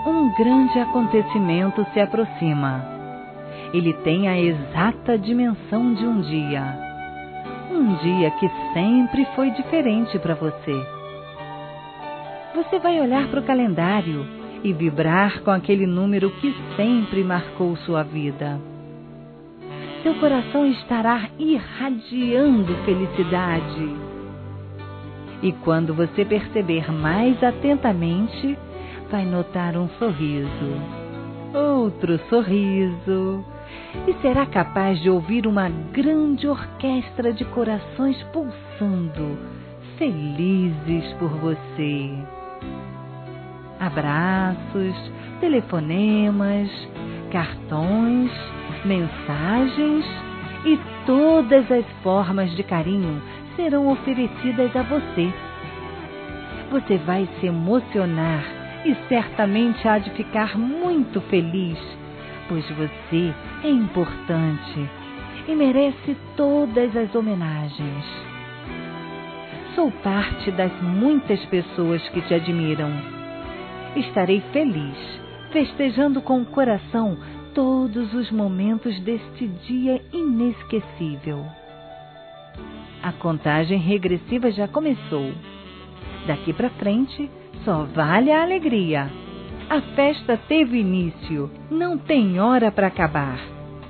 Um grande acontecimento se aproxima. Ele tem a exata dimensão de um dia. Um dia que sempre foi diferente para você. Você vai olhar para o calendário e vibrar com aquele número que sempre marcou sua vida. Seu coração estará irradiando felicidade. E quando você perceber mais atentamente, vai notar um sorriso, outro sorriso, e será capaz de ouvir uma grande orquestra de corações pulsando, felizes por você. Abraços, telefonemas, cartões, mensagens e todas as formas de carinho serão oferecidas a você. Você vai se emocionar e certamente há de ficar muito feliz, pois você é importante e merece todas as homenagens. Sou parte das muitas pessoas que te admiram. Estarei feliz, festejando com o coração todos os momentos deste dia inesquecível. A contagem regressiva já começou. Daqui para frente, só vale a alegria. A festa teve início, não tem hora para acabar.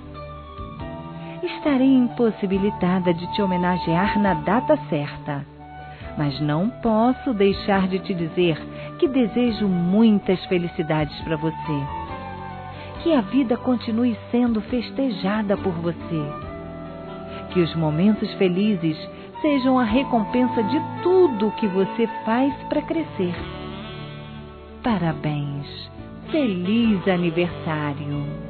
Estarei impossibilitada de te homenagear na data certa, mas não posso deixar de te dizer que desejo muitas felicidades para você. Que a vida continue sendo festejada por você. Que os momentos felizes sejam a recompensa de tudo que você faz para crescer. Parabéns! Feliz aniversário!